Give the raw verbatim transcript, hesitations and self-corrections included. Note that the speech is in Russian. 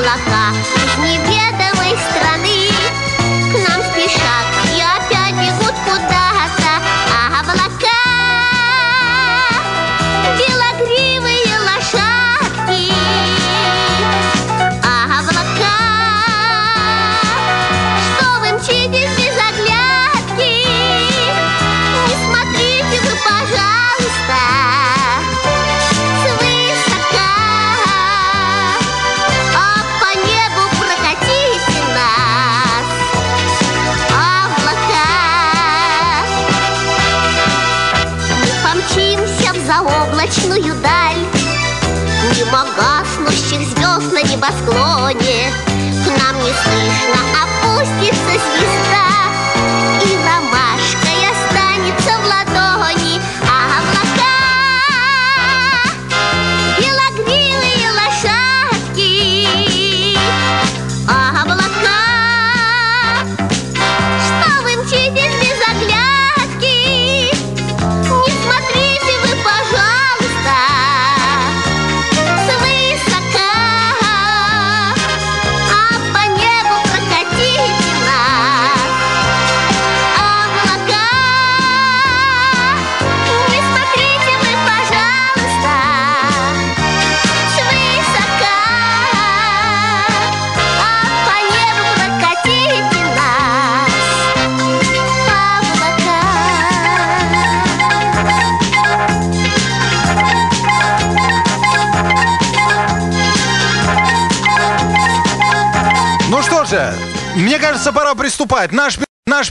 облака из неведомой страны к нам спешат и опять бегут куда-то, а облака белогривые лошадки, а облака, что вы мчитесь без оглядки, не смотрите вы, пожалуйста, свысока, а по небу прокатите нас, облака. Мы помчимся в заоблачную даль, мимо гаснущих звезд на небосклоне. К нам неслышно опустится звезда, и ромашкой останется в ладони, а облака белогривые лошадки, а облака, что вы мчитесь без оглядки, не смотрите вы, пожалуйста, свысока, а по небу прокатите нас, облака, не смотрите вы, пожалуйста, свысока, а по небу прокатите нас, облака. Ну что же, мне кажется, пора приступать. Наш